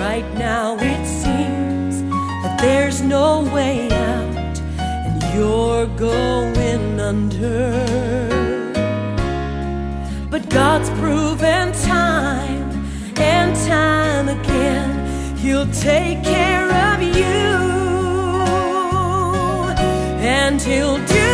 Right now it seems that there's no way out, and you're going under. But God's proven time and time again, He'll take care of you, and He'll do